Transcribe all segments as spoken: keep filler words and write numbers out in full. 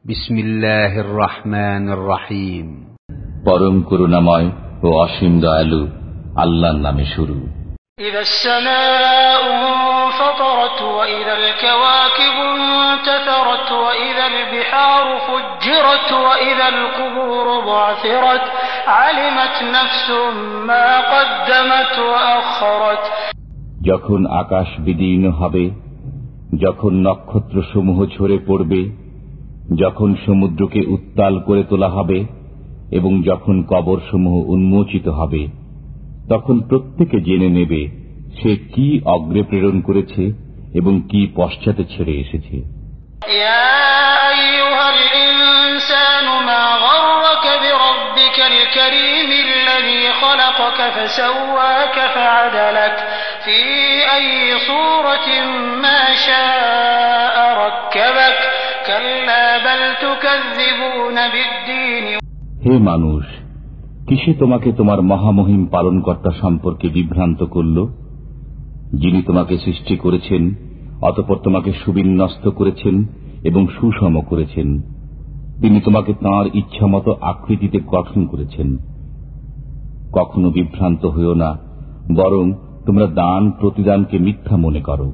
বিসমিল্লাহির রহমানির রহিম। পরম করুণাময় ও অসীম দয়ালু আল্লাহর নামে শুরু। ইযাস সামাউ ফাতারাত ওয়া ইযাল কাওয়াকিবু ইনতাসারাত ওয়া ইযাল বিহারু ফুজ্জিরাত ওয়া ইযাল কুবুরু বু'থিরাত আলিমাত নাফসুম মা কদ্দামাত ওয়া আখখারাত। যখন আকাশ বিদীর্ণ হবে, যখন নক্ষত্রসমূহ ঝরে পড়বে, যখন সমুদ্রকে উত্তাল করে তোলা হবে এবং যখন কবরসমূহ উন্মোচিত হবে, তখন প্রত্যেকে জেনে নেবে সে কি অগ্রে প্রেরণ করেছে এবং কি পশ্চাতে ছেড়ে এসেছে। ইয়া আইয়ুহাল ইনসানু মা গাররাকা বিরাব্বিকাল কারীমিল্লাযী খালাকাকা ফাসাওয়াকা ফাআদালাক ফি আইয়ি সূরাতিন মা শাআ রাক্কাবাক কাল্লা বাল তুকাযযিবুনা বিদ্দীন। হে মানুষ, কিসে তোমাকে তোমার মহামহিম পালনকর্তা সম্পর্কে বিভ্রান্ত করল? যিনি তোমাকে সৃষ্টি করেছেন, অতঃপর তোমাকে সুবিন্যস্ত করেছেন এবং সুষম করেছেন। তিনি তোমাকে তাঁর ইচ্ছামতো আকৃতিতে গঠন করেছেন। কখনো বিভ্রান্ত হইও না, বরং তোমরা দান প্রতিদানকে মিথ্যা মনে করো।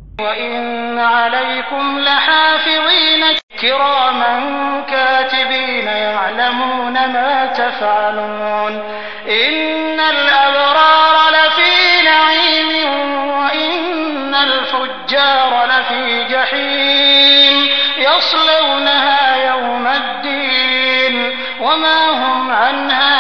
عليكم لحافظين كراما كاتبين يعلمون ما تفعلون إن الأبرار لفي نعيم وإن الفجار لفي جحيم يصلونها يوم الدين وما هم عنها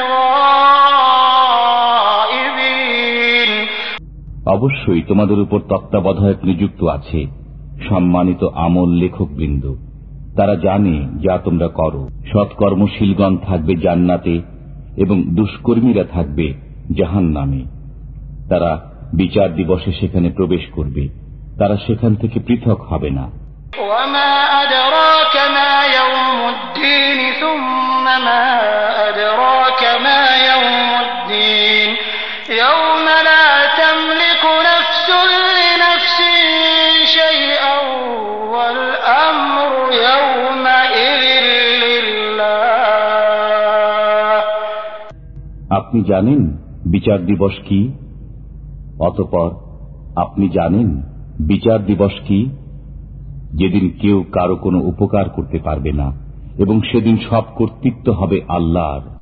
بغائبين। অবশ্যই তোমাদের উপর তত্ত্বাবধায়ক নিযুক্ত আছে সম্মানিত আমল লেখকবৃন্দ। তারা জানে যা তোমরা করো। সৎকর্মশীলগণ থাকবে জান্নাতে এবং দুষ্কর্মীরা থাকবে জাহান্নামে। তারা বিচার দিবসে সেখানে প্রবেশ করবে, তারা সেখান থেকে পৃথক হবে না। ওয়ামা আদরাকা মা ইয়াউমুদ্দিন সুম্মা মা আদরাকা মা ইয়াউমুদ্দিন ইয়াওমা লা তামলিকু নাফসুন লিনাফসিন শাইআন ওয়াল আমরু ইয়াওমাইযিন লিল্লাহ। আপনি জানেন বিচার দিবস কি? অতঃপর আপনি জানেন বিচার দিবস কি? যেদিন কেউ কারো কোনো উপকার করতে পারবে না এবং সেদিন সব কর্তৃত্ব হবে আল্লাহর।